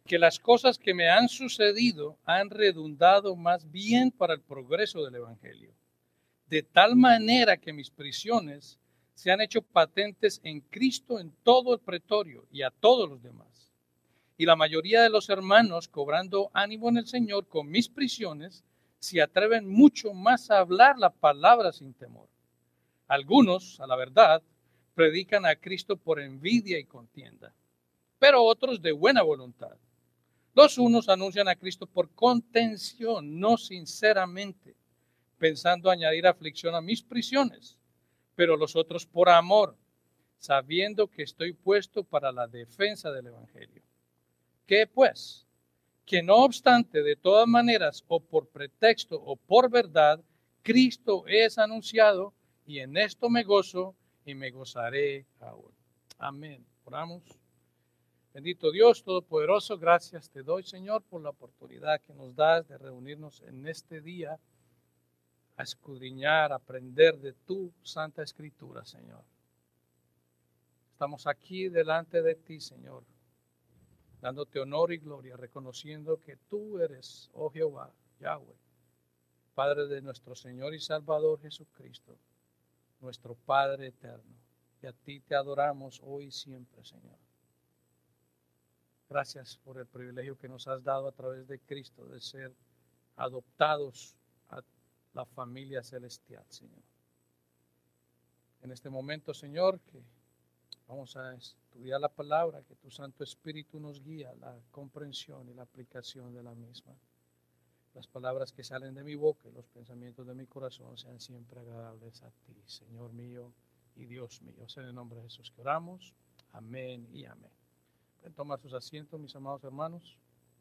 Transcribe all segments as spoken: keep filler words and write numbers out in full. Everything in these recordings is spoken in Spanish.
que las cosas que me han sucedido han redundado más bien para el progreso del Evangelio, de tal manera que mis prisiones se han hecho patentes en Cristo en todo el pretorio y a todos los demás. Y la mayoría de los hermanos, cobrando ánimo en el Señor con mis prisiones, se atreven mucho más a hablar la palabra sin temor. Algunos, a la verdad, predican a Cristo por envidia y contienda, pero otros de buena voluntad. Los unos anuncian a Cristo por contención, no sinceramente, pensando añadir aflicción a mis prisiones, pero los otros por amor, sabiendo que estoy puesto para la defensa del Evangelio. ¿Qué pues? Que no obstante, de todas maneras, o por pretexto o por verdad, Cristo es anunciado, y en esto me gozo y me gozaré aún. Amén. Oramos. Bendito Dios Todopoderoso, gracias te doy, Señor, por la oportunidad que nos das de reunirnos en este día a escudriñar, a aprender de tu Santa Escritura, Señor. Estamos aquí delante de ti, Señor, dándote honor y gloria, reconociendo que tú eres, oh Jehová, Yahweh, Padre de nuestro Señor y Salvador Jesucristo, nuestro Padre eterno. Y a ti te adoramos hoy y siempre, Señor. Gracias por el privilegio que nos has dado a través de Cristo de ser adoptados a la familia celestial, Señor. En este momento, Señor, que vamos a estudiar la palabra, que tu Santo Espíritu nos guía la comprensión y la aplicación de la misma. Las palabras que salen de mi boca y los pensamientos de mi corazón sean siempre agradables a ti, Señor mío y Dios mío. Es en el nombre de Jesús que oramos. Amén y amén. Pueden tomar sus asientos, mis amados hermanos.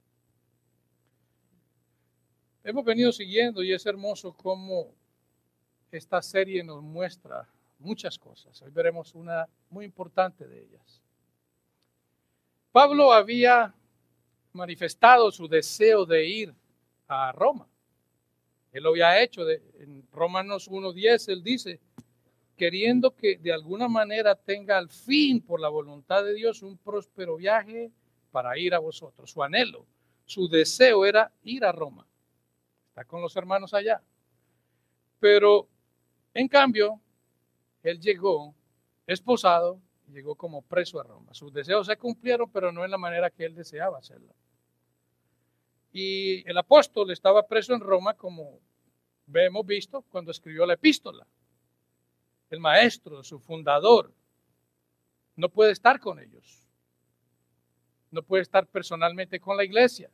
Hemos venido siguiendo y es hermoso cómo esta serie nos muestra muchas cosas. Hoy veremos una muy importante de ellas. Pablo había manifestado su deseo de ir a Roma. Él lo había hecho. De, en Romanos uno diez él dice, queriendo que de alguna manera tenga al fin por la voluntad de Dios un próspero viaje para ir a vosotros. Su anhelo, su deseo era ir a Roma. Está con los hermanos allá. Pero en cambio, él llegó esposado, llegó como preso a Roma. Sus deseos se cumplieron, pero no en la manera que él deseaba hacerlo. Y el apóstol estaba preso en Roma, como hemos visto cuando escribió la epístola. El maestro, su fundador, no puede estar con ellos. No puede estar personalmente con la iglesia.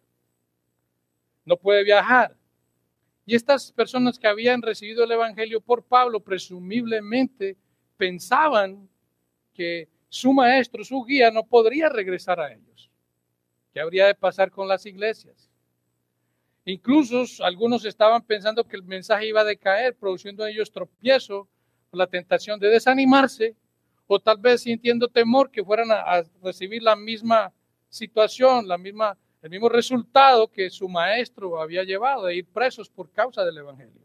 No puede viajar. Y estas personas que habían recibido el evangelio por Pablo, presumiblemente pensaban que su maestro, su guía, no podría regresar a ellos. ¿Qué habría de pasar con las iglesias? Incluso algunos estaban pensando que el mensaje iba a decaer, produciendo en ellos tropiezo, la tentación de desanimarse, o tal vez sintiendo temor que fueran a, a recibir la misma situación, la misma, el mismo resultado que su maestro había llevado, de ir presos por causa del evangelio.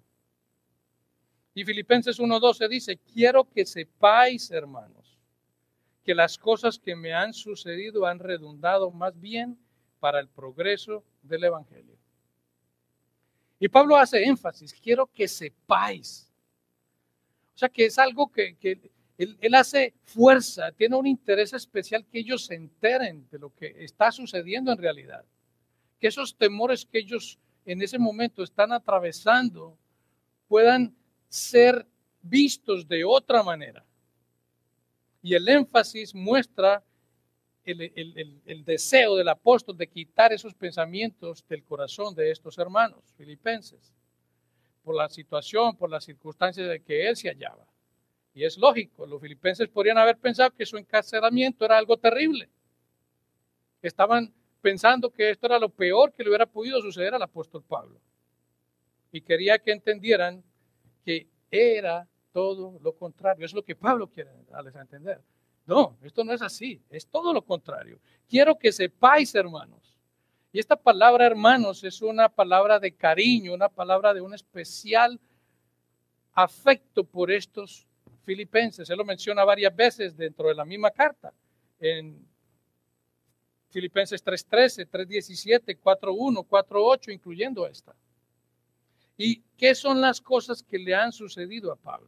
Y Filipenses uno doce dice, quiero que sepáis, hermanos, que las cosas que me han sucedido han redundado más bien para el progreso del evangelio. Y Pablo hace énfasis, quiero que sepáis. O sea que es algo que, que él, él hace fuerza, tiene un interés especial que ellos se enteren de lo que está sucediendo en realidad. Que esos temores que ellos en ese momento están atravesando puedan ser vistos de otra manera. Y el énfasis muestra el, el, el, el deseo del apóstol de quitar esos pensamientos del corazón de estos hermanos filipenses, por la situación, por las circunstancias de que él se hallaba. Y es lógico, los filipenses podrían haber pensado que su encarcelamiento era algo terrible. Estaban pensando que esto era lo peor que le hubiera podido suceder al apóstol Pablo. Y quería que entendieran que era todo lo contrario. Es lo que Pablo quiere darles a entender. No, esto no es así, es todo lo contrario. Quiero que sepáis, hermanos. Y esta palabra, hermanos, es una palabra de cariño, una palabra de un especial afecto por estos filipenses. Él lo menciona varias veces dentro de la misma carta. En Filipenses tres trece, tres diecisiete, cuatro uno, cuatro ocho, incluyendo esta. ¿Y qué son las cosas que le han sucedido a Pablo?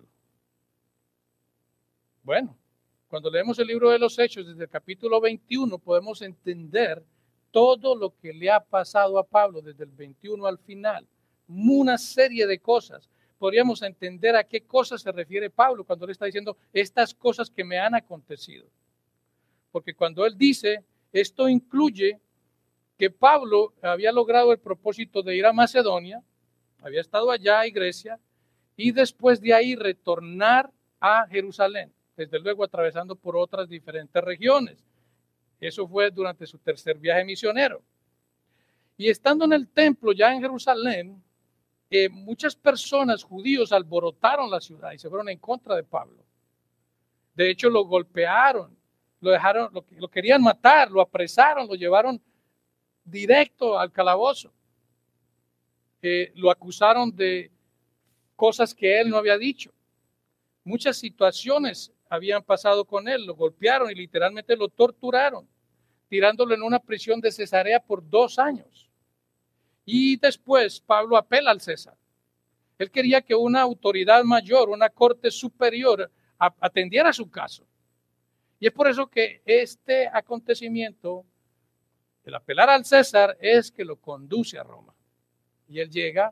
Bueno, cuando leemos el libro de los Hechos desde el capítulo veintiuno, podemos entender todo lo que le ha pasado a Pablo desde el veintiuno al final. Una serie de cosas. Podríamos entender a qué cosas se refiere Pablo cuando le está diciendo estas cosas que me han acontecido. Porque cuando él dice, esto incluye que Pablo había logrado el propósito de ir a Macedonia, había estado allá en Grecia, y después de ahí retornar a Jerusalén, desde luego atravesando por otras diferentes regiones. Eso fue durante su tercer viaje misionero. Y estando en el templo ya en Jerusalén, eh, muchas personas judíos alborotaron la ciudad y se fueron en contra de Pablo. De hecho, lo golpearon, lo dejaron, lo, lo querían matar, lo apresaron, lo llevaron directo al calabozo. Eh, lo acusaron de cosas que él no había dicho. Muchas situaciones habían pasado con él, lo golpearon y literalmente lo torturaron, tirándolo en una prisión de Cesarea por dos años. Y después Pablo apela al César. Él quería que una autoridad mayor, una corte superior, atendiera su caso. Y es por eso que este acontecimiento, el apelar al César, es que lo conduce a Roma. Y él llega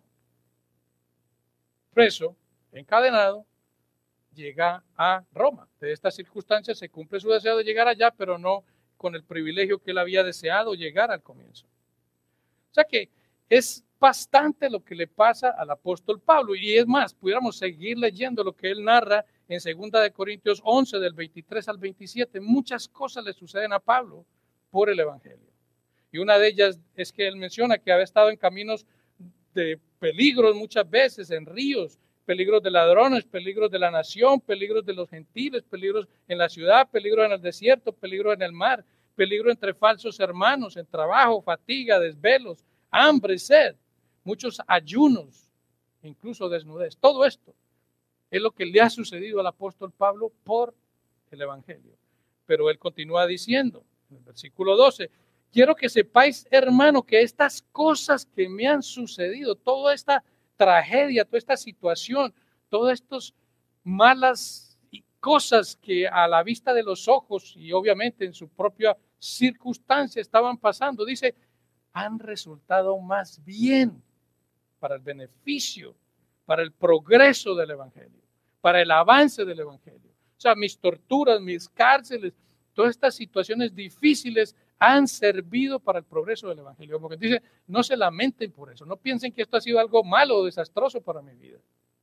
preso, encadenado, llega a Roma. De estas circunstancias se cumple su deseo de llegar allá, pero no con el privilegio que él había deseado llegar al comienzo. O sea que es bastante lo que le pasa al apóstol Pablo. Y es más, pudiéramos seguir leyendo lo que él narra en segunda de Corintios once, del veintitrés al veintisiete. Muchas cosas le suceden a Pablo por el evangelio. Y una de ellas es que él menciona que había estado en caminos de peligros muchas veces, en ríos, peligros de ladrones, peligros de la nación, peligros de los gentiles, peligros en la ciudad, peligros en el desierto, peligros en el mar, peligro entre falsos hermanos, en trabajo, fatiga, desvelos, hambre, sed, muchos ayunos, incluso desnudez. Todo esto es lo que le ha sucedido al apóstol Pablo por el evangelio. Pero él continúa diciendo, en el versículo doce, quiero que sepáis, hermano, que estas cosas que me han sucedido, toda esta tragedia, toda esta situación, todas estas malas cosas que a la vista de los ojos y obviamente en su propia circunstancia estaban pasando, dice, han resultado más bien para el beneficio, para el progreso del evangelio, para el avance del evangelio. O sea, mis torturas, mis cárceles, todas estas situaciones difíciles han servido para el progreso del evangelio. Porque dice, no se lamenten por eso, no piensen que esto ha sido algo malo o desastroso para mi vida.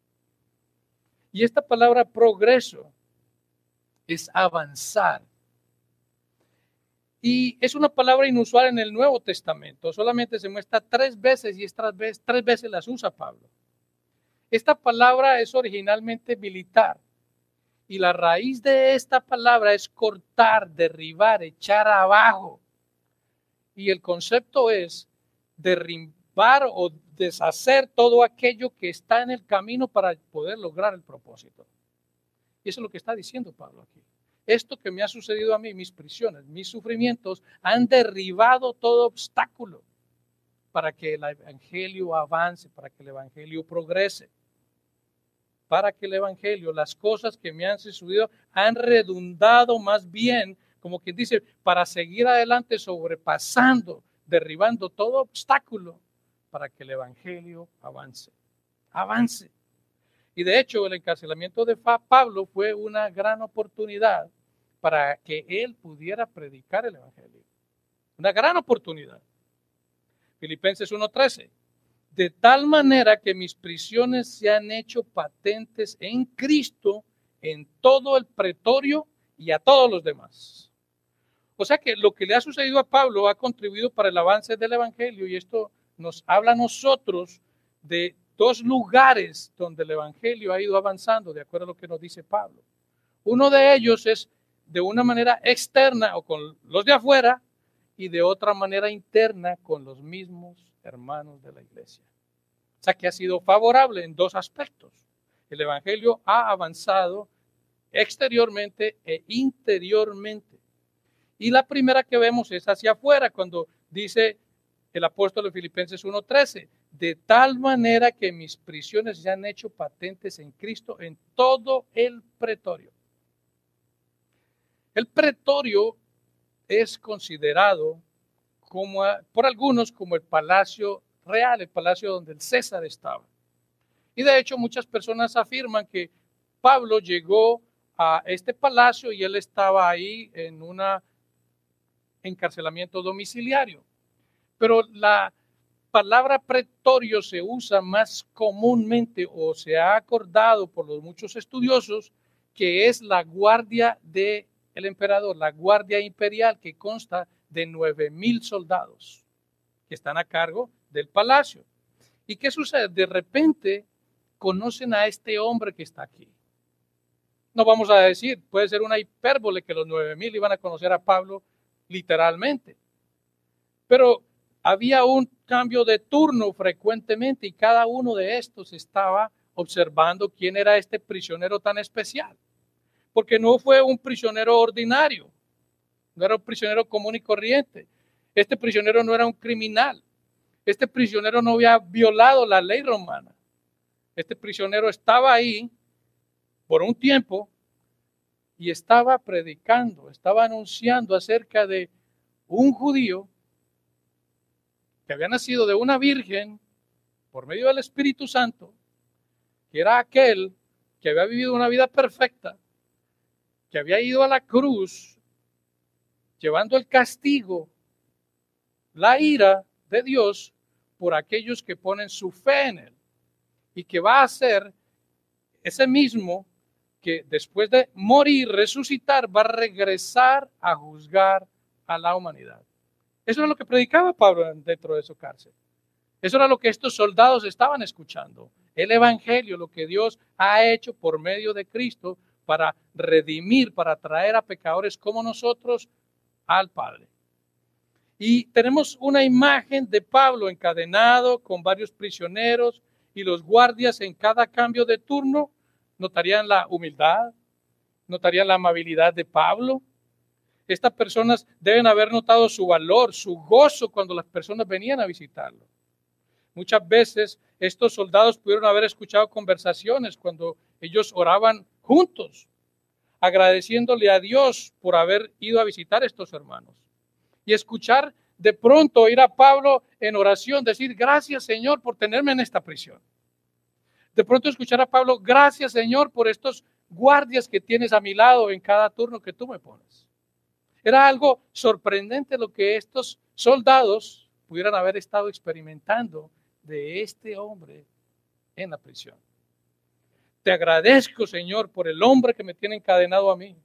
Y esta palabra progreso es avanzar. Y es una palabra inusual en el Nuevo Testamento, solamente se muestra tres veces y estas veces, tres veces las usa Pablo. Esta palabra es originalmente militar y la raíz de esta palabra es cortar, derribar, echar abajo. Y el concepto es derribar o deshacer todo aquello que está en el camino para poder lograr el propósito. Y eso es lo que está diciendo Pablo aquí. Esto que me ha sucedido a mí, mis prisiones, mis sufrimientos, han derribado todo obstáculo para que el evangelio avance, para que el evangelio progrese. Para que el evangelio, las cosas que me han sucedido, han redundado más bien, como quien dice, para seguir adelante sobrepasando, derribando todo obstáculo, para que el evangelio avance. Avance. Y de hecho, el encarcelamiento de Pablo fue una gran oportunidad para que él pudiera predicar el evangelio. Una gran oportunidad. Filipenses uno trece. De tal manera que mis prisiones se han hecho patentes en Cristo, en todo el pretorio y a todos los demás. O sea que lo que le ha sucedido a Pablo ha contribuido para el avance del evangelio, y esto nos habla a nosotros de dos lugares donde el evangelio ha ido avanzando, de acuerdo a lo que nos dice Pablo. Uno de ellos es de una manera externa o con los de afuera, y de otra manera interna con los mismos hermanos de la iglesia. O sea que ha sido favorable en dos aspectos. El evangelio ha avanzado exteriormente e interiormente. Y la primera que vemos es hacia afuera, cuando dice el apóstol de Filipenses uno trece, de tal manera que mis prisiones se han hecho patentes en Cristo en todo el pretorio. El pretorio es considerado como, por algunos como el palacio real, el palacio donde el César estaba. Y de hecho muchas personas afirman que Pablo llegó a este palacio y él estaba ahí en un encarcelamiento domiciliario. Pero la palabra pretorio se usa más comúnmente o se ha acordado por los muchos estudiosos que es la guardia del emperador, la guardia imperial que consta de nueve mil soldados que están a cargo del palacio. ¿Y qué sucede? De repente conocen a este hombre que está aquí. No vamos a decir, puede ser una hipérbole que los nueve mil iban a conocer a Pablo literalmente. Pero había un cambio de turno frecuentemente y cada uno de estos estaba observando quién era este prisionero tan especial. Porque no fue un prisionero ordinario, no era un prisionero común y corriente. Este prisionero no era un criminal. Este prisionero no había violado la ley romana. Este prisionero estaba ahí por un tiempo y estaba predicando, estaba anunciando acerca de un judío que había nacido de una virgen por medio del Espíritu Santo, que era aquel que había vivido una vida perfecta, que había ido a la cruz llevando el castigo, la ira de Dios por aquellos que ponen su fe en él, y que va a ser ese mismo que después de morir, resucitar, va a regresar a juzgar a la humanidad. Eso era lo que predicaba Pablo dentro de su cárcel. Eso era lo que estos soldados estaban escuchando. El evangelio, lo que Dios ha hecho por medio de Cristo para redimir, para traer a pecadores como nosotros al Padre. Y tenemos una imagen de Pablo encadenado con varios prisioneros y los guardias en cada cambio de turno notarían la humildad, notarían la amabilidad de Pablo. Estas personas deben haber notado su valor, su gozo cuando las personas venían a visitarlo. Muchas veces estos soldados pudieron haber escuchado conversaciones cuando ellos oraban juntos, agradeciéndole a Dios por haber ido a visitar a estos hermanos. Y escuchar de pronto, ir a Pablo en oración, decir, gracias Señor por tenerme en esta prisión. De pronto escuchar a Pablo, gracias Señor por estos guardias que tienes a mi lado en cada turno que tú me pones. Era algo sorprendente lo que estos soldados pudieran haber estado experimentando de este hombre en la prisión. Te agradezco, Señor, por el hombre que me tiene encadenado a mí.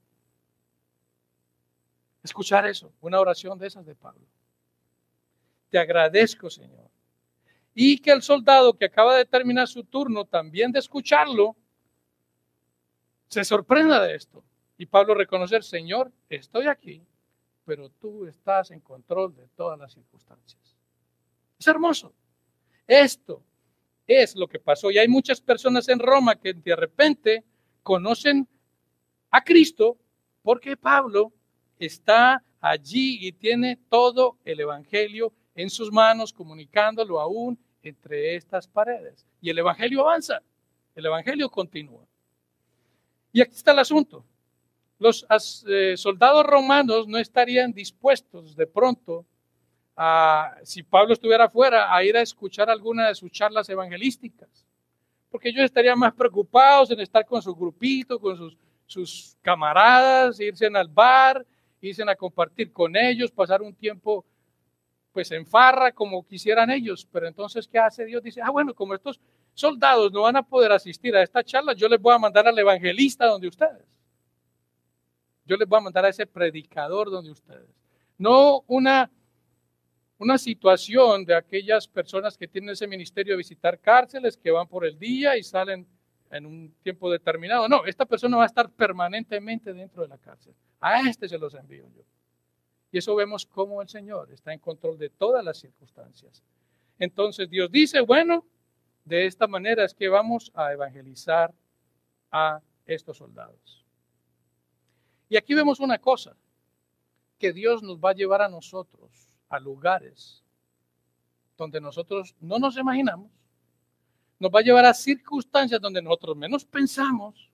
Escuchar eso, una oración de esas de Pablo. Te agradezco, Señor. Y que el soldado que acaba de terminar su turno, también de escucharlo, se sorprenda de esto. Y Pablo reconocer, Señor, estoy aquí, pero tú estás en control de todas las circunstancias. Es hermoso. Esto es lo que pasó. Y hay muchas personas en Roma que de repente conocen a Cristo porque Pablo está allí y tiene todo el evangelio en sus manos, comunicándolo aún entre estas paredes. Y el evangelio avanza, el evangelio continúa. Y aquí está el asunto. Los eh, soldados romanos no estarían dispuestos de pronto a, si Pablo estuviera afuera, a ir a escuchar alguna de sus charlas evangelísticas, porque ellos estarían más preocupados en estar con su grupito, con sus, sus camaradas, irse al bar, irse a compartir con ellos, pasar un tiempo pues en farra como quisieran ellos. Pero entonces, ¿qué hace Dios? Dice, ah bueno, como estos soldados no van a poder asistir a esta charla, yo les voy a mandar al evangelista donde ustedes. Yo les voy a mandar a ese predicador donde ustedes. No una, una situación de aquellas personas que tienen ese ministerio de visitar cárceles, que van por el día y salen en un tiempo determinado. No, esta persona va a estar permanentemente dentro de la cárcel. A este se los envío yo. Y eso vemos cómo el Señor está en control de todas las circunstancias. Entonces Dios dice, bueno, de esta manera es que vamos a evangelizar a estos soldados. Y aquí vemos una cosa. que Dios nos va a llevar a nosotros a lugares donde nosotros no nos imaginamos. Nos va a llevar a circunstancias donde nosotros menos pensamos.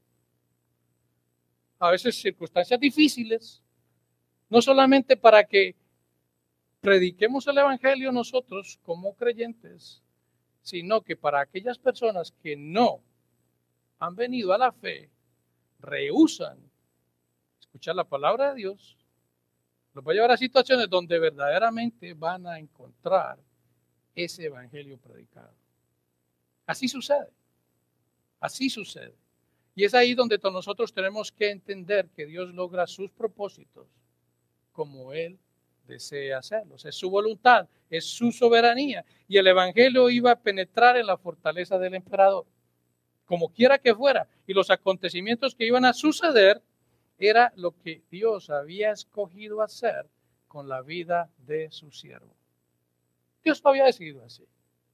A veces circunstancias difíciles. No solamente para que prediquemos el evangelio nosotros como creyentes, sino que para aquellas personas que no han venido a la fe, rehúsan escuchar la palabra de Dios, los va a llevar a situaciones donde verdaderamente van a encontrar ese evangelio predicado. Así sucede, así sucede. Y es ahí donde nosotros tenemos que entender que Dios logra sus propósitos como Él desea hacerlos. Es su voluntad, es su soberanía. Y el evangelio iba a penetrar en la fortaleza del emperador, como quiera que fuera. Y los acontecimientos que iban a suceder era lo que Dios había escogido hacer con la vida de su siervo. Dios lo había decidido así.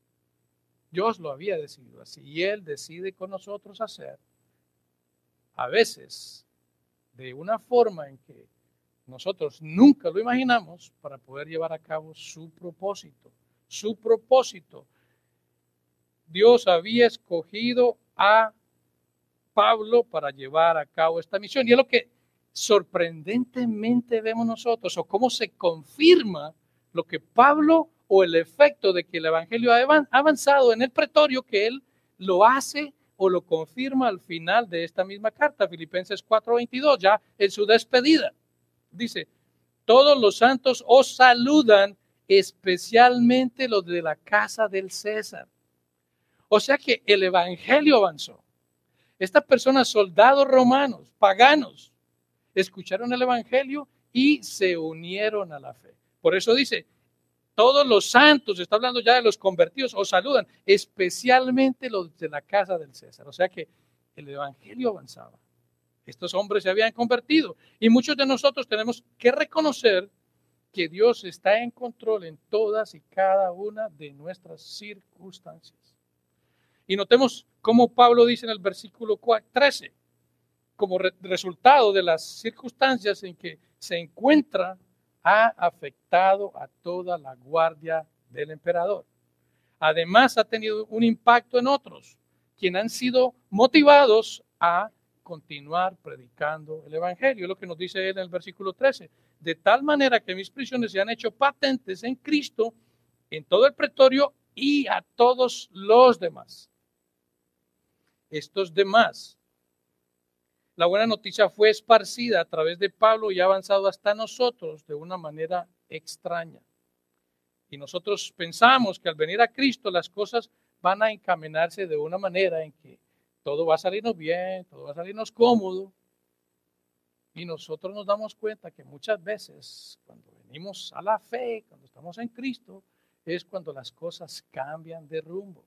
Dios lo había decidido así. Y Él decide con nosotros hacer, a veces, de una forma en que nosotros nunca lo imaginamos, para poder llevar a cabo su propósito. Su propósito. Dios había escogido a Pablo para llevar a cabo esta misión. Y es lo que sorprendentemente vemos nosotros, o cómo se confirma lo que Pablo, o el efecto de que el evangelio ha avanzado en el pretorio, que él lo hace o lo confirma al final de esta misma carta, Filipenses cuatro veintidós, ya en su despedida. Dice, todos los santos os saludan, especialmente los de la casa del César. O sea que el evangelio avanzó. Estas personas, soldados romanos, paganos, escucharon el evangelio y se unieron a la fe. Por eso dice, todos los santos, está hablando ya de los convertidos, os saludan, especialmente los de la casa del César. O sea que el evangelio avanzaba. Estos hombres se habían convertido. Y muchos de nosotros tenemos que reconocer que Dios está en control en todas y cada una de nuestras circunstancias. Y notemos cómo Pablo dice en el versículo trece, como re- resultado de las circunstancias en que se encuentra, ha afectado a toda la guardia del emperador. Además, ha tenido un impacto en otros, quienes han sido motivados a continuar predicando el evangelio. Es lo que nos dice él en el versículo trece. De tal manera que mis prisiones se han hecho patentes en Cristo, en todo el pretorio y a todos los demás. Estos demás. La buena noticia fue esparcida a través de Pablo y ha avanzado hasta nosotros de una manera extraña. Y nosotros pensamos que al venir a Cristo las cosas van a encaminarse de una manera en que todo va a salirnos bien, todo va a salirnos cómodo. Y nosotros nos damos cuenta que muchas veces cuando venimos a la fe, cuando estamos en Cristo, es cuando las cosas cambian de rumbo.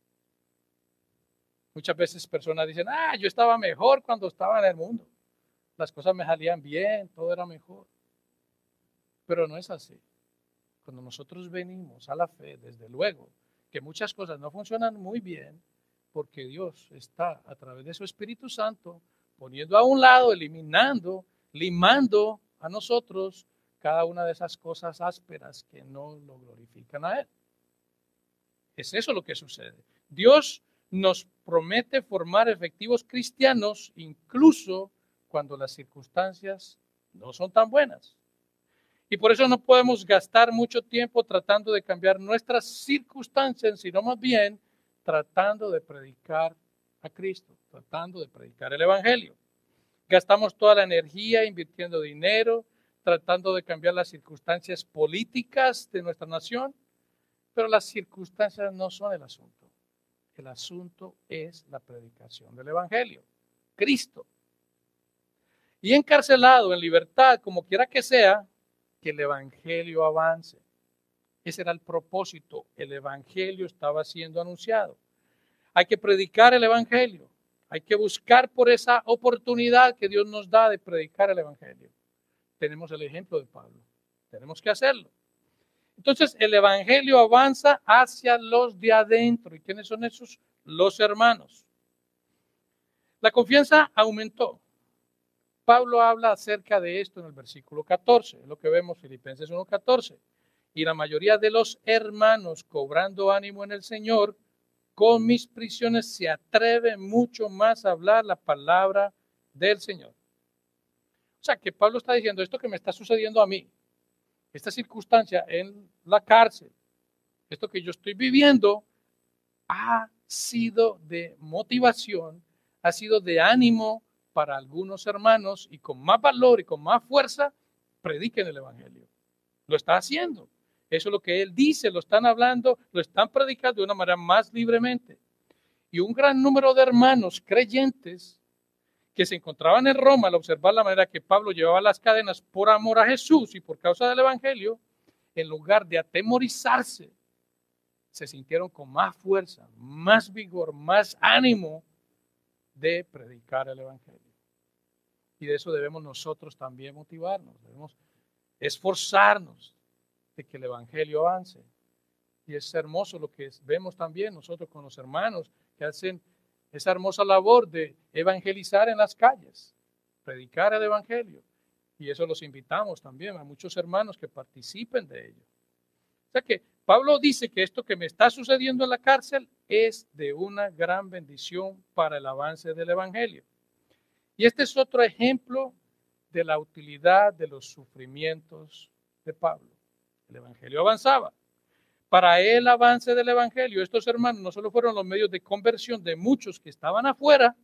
Muchas veces personas dicen, ah, yo estaba mejor cuando estaba en el mundo. Las cosas me salían bien, todo era mejor. Pero no es así. Cuando nosotros venimos a la fe, desde luego, que muchas cosas no funcionan muy bien, porque Dios está a través de su Espíritu Santo poniendo a un lado, eliminando, limando a nosotros cada una de esas cosas ásperas que no lo glorifican a Él. Es eso lo que sucede. Dios nos promete formar efectivos cristianos incluso cuando las circunstancias no son tan buenas. Y por eso no podemos gastar mucho tiempo tratando de cambiar nuestras circunstancias, sino más bien tratando de predicar a Cristo, tratando de predicar el evangelio. Gastamos toda la energía invirtiendo dinero, tratando de cambiar las circunstancias políticas de nuestra nación, pero las circunstancias no son el asunto. El asunto es la predicación del evangelio, Cristo. Y encarcelado en libertad, como quiera que sea, que el evangelio avance. Ese era el propósito. El evangelio estaba siendo anunciado. Hay que predicar el evangelio. Hay que buscar por esa oportunidad que Dios nos da de predicar el evangelio. Tenemos el ejemplo de Pablo. Tenemos que hacerlo. Entonces el evangelio avanza hacia los de adentro. ¿Y quiénes son esos? Los hermanos. La confianza aumentó. Pablo habla acerca de esto en el versículo catorce, es lo que vemos Filipenses uno catorce. Y la mayoría de los hermanos, cobrando ánimo en el Señor, con mis prisiones se atreve mucho más a hablar la palabra del Señor. O sea, que Pablo está diciendo esto que me está sucediendo a mí, esta circunstancia en la cárcel, esto que yo estoy viviendo, ha sido de motivación, ha sido de ánimo para algunos hermanos y con más valor y con más fuerza, prediquen el Evangelio. Lo está haciendo. Eso es lo que él dice, lo están hablando, lo están predicando de una manera más libremente. Y un gran número de hermanos creyentes que se encontraban en Roma al observar la manera que Pablo llevaba las cadenas por amor a Jesús y por causa del Evangelio, en lugar de atemorizarse, se sintieron con más fuerza, más vigor, más ánimo de predicar el Evangelio. Y de eso debemos nosotros también motivarnos, debemos esforzarnos de que el Evangelio avance. Y es hermoso lo que vemos también nosotros con los hermanos que hacen esa hermosa labor de evangelizar en las calles, predicar el Evangelio. Y eso los invitamos también a muchos hermanos que participen de ello. O sea que Pablo dice que esto que me está sucediendo en la cárcel es de una gran bendición para el avance del Evangelio. Y este es otro ejemplo de la utilidad de los sufrimientos de Pablo. El Evangelio avanzaba. Para el avance del Evangelio, estos hermanos no solo fueron los medios de conversión de muchos que estaban afuera,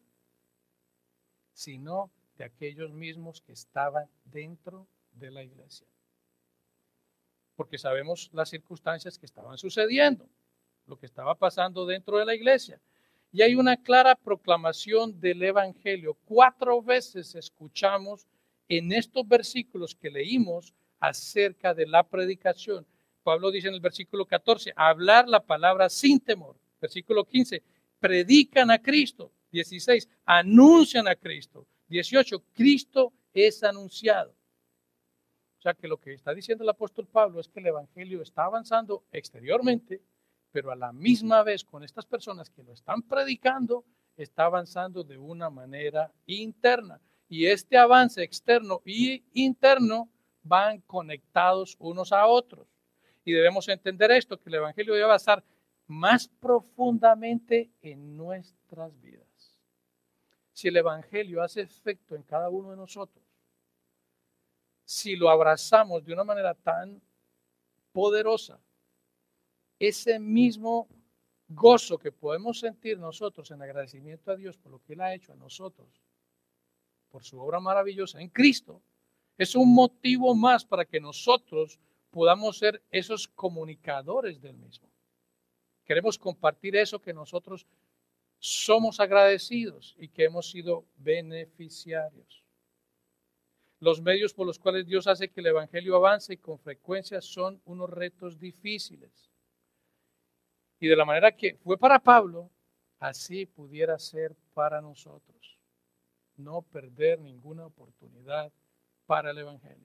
sino de aquellos mismos que estaban dentro de la iglesia. Porque sabemos las circunstancias que estaban sucediendo, lo que estaba pasando dentro de la iglesia. Y hay una clara proclamación del Evangelio. Cuatro veces escuchamos en estos versículos que leímos acerca de la predicación. Pablo dice en el versículo catorce, hablar la palabra sin temor. Versículo quince, predican a Cristo. dieciséis, anuncian a Cristo. dieciocho, Cristo es anunciado. O sea que lo que está diciendo el apóstol Pablo es que el Evangelio está avanzando exteriormente, pero a la misma vez con estas personas que lo están predicando, está avanzando de una manera interna. Y este avance externo y interno van conectados unos a otros. Y debemos entender esto, que el Evangelio debe avanzar más profundamente en nuestras vidas. Si el Evangelio hace efecto en cada uno de nosotros, si lo abrazamos de una manera tan poderosa, ese mismo gozo que podemos sentir nosotros en agradecimiento a Dios por lo que Él ha hecho a nosotros, por su obra maravillosa en Cristo, es un motivo más para que nosotros podamos ser esos comunicadores del mismo. Queremos compartir eso que nosotros somos agradecidos y que hemos sido beneficiarios. Los medios por los cuales Dios hace que el Evangelio avance y con frecuencia son unos retos difíciles. Y de la manera que fue para Pablo, así pudiera ser para nosotros. No perder ninguna oportunidad para el Evangelio.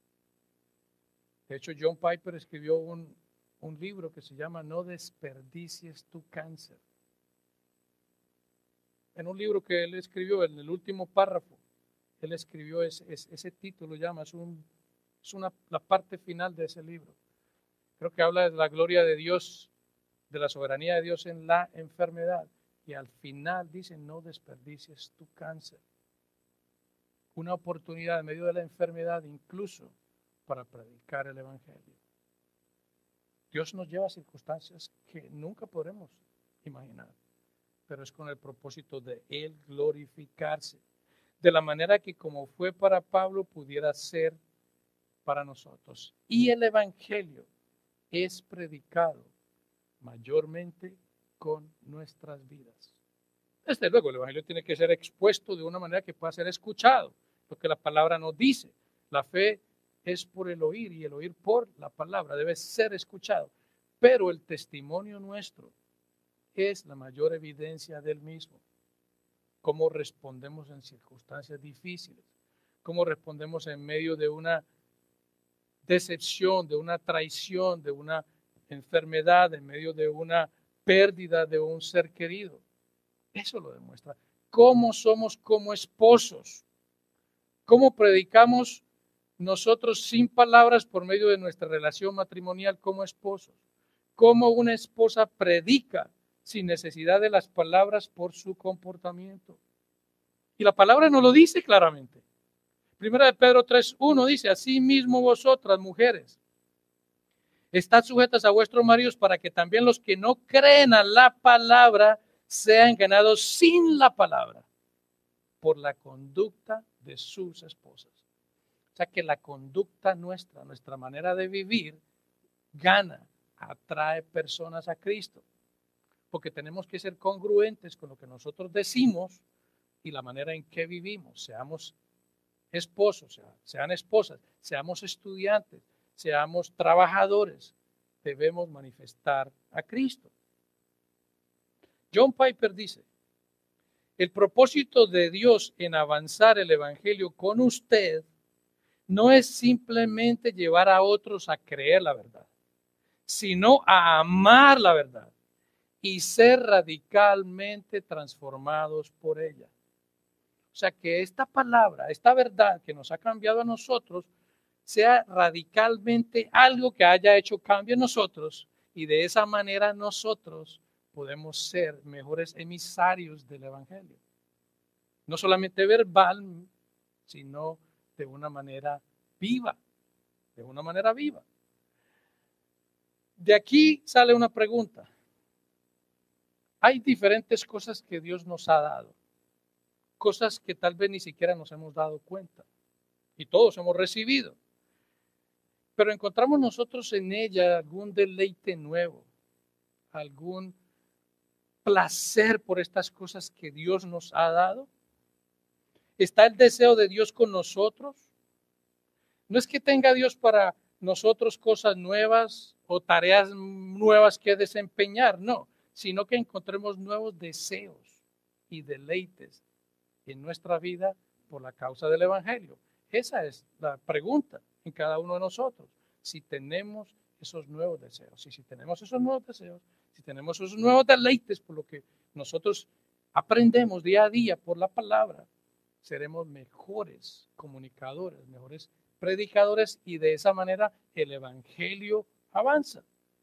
De hecho, John Piper escribió un, un libro que se llama No desperdicies tu cáncer. En un libro que él escribió, en el último párrafo, él escribió ese, ese, ese título, llama, es, un, es una, la parte final de ese libro. Creo que habla de la gloria de Dios, de la soberanía de Dios en la enfermedad. Y al final dice, no desperdicies tu cáncer. Una oportunidad en medio de la enfermedad, incluso para predicar el Evangelio. Dios nos lleva a circunstancias que nunca podremos imaginar, pero es con el propósito de Él glorificarse. De la manera que como fue para Pablo, pudiera ser para nosotros. Y el Evangelio es predicado mayormente con nuestras vidas. Desde luego, el Evangelio tiene que ser expuesto de una manera que pueda ser escuchado, lo que la palabra nos dice. La fe es por el oír y el oír por la palabra, debe ser escuchado. Pero el testimonio nuestro es la mayor evidencia del mismo. Cómo respondemos en circunstancias difíciles, cómo respondemos en medio de una decepción, de una traición, de una enfermedad, en medio de una pérdida de un ser querido. Eso lo demuestra. Cómo somos como esposos, ¿Cómo predicamos nosotros sin palabras por medio de nuestra relación matrimonial como esposos? ¿Cómo una esposa predica sin necesidad de las palabras por su comportamiento? Y la palabra nos lo dice claramente. Primera de Pedro tres uno dice, asimismo vosotras, mujeres, estad sujetas a vuestros maridos para que también los que no creen a la palabra sean ganados sin la palabra por la conducta de sus esposas. O sea que la conducta nuestra, nuestra manera de vivir, gana, atrae personas a Cristo. Porque tenemos que ser congruentes con lo que nosotros decimos y la manera en que vivimos. Seamos esposos, sean esposas, seamos estudiantes, seamos trabajadores, debemos manifestar a Cristo. John Piper dice, el propósito de Dios en avanzar el evangelio con usted no es simplemente llevar a otros a creer la verdad, sino a amar la verdad y ser radicalmente transformados por ella. O sea, que esta palabra, esta verdad que nos ha cambiado a nosotros, sea radicalmente algo que haya hecho cambio en nosotros y de esa manera nosotros podemos ser mejores emisarios del evangelio. No solamente verbal, sino de una manera viva, de una manera viva. De aquí sale una pregunta. Hay diferentes cosas que Dios nos ha dado, cosas que tal vez ni siquiera nos hemos dado cuenta y todos hemos recibido. Pero encontramos nosotros en ella algún deleite nuevo, algún placer por estas cosas que Dios nos ha dado. ¿Está el deseo de Dios con nosotros? No es que tenga Dios para nosotros cosas nuevas o tareas nuevas que desempeñar, no, sino que encontremos nuevos deseos y deleites en nuestra vida por la causa del evangelio. Esa es la pregunta en cada uno de nosotros, si tenemos esos nuevos deseos. Y si tenemos esos nuevos deseos, si tenemos esos nuevos deleites por lo que nosotros aprendemos día a día por la palabra, seremos mejores comunicadores, mejores predicadores y de esa manera el evangelio avanza.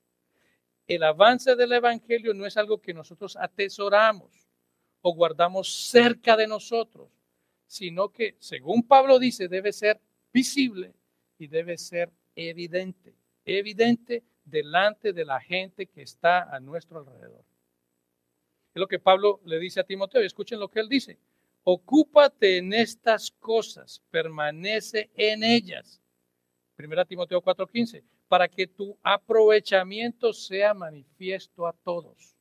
El avance del evangelio no es algo que nosotros atesoramos o guardamos cerca de nosotros, sino que, según Pablo dice, debe ser visible y debe ser evidente, evidente delante de la gente que está a nuestro alrededor. Es lo que Pablo le dice a Timoteo, y escuchen lo que él dice. Ocúpate en estas cosas, permanece en ellas. Primera Timoteo cuatro quince, para que tu aprovechamiento sea manifiesto a todos.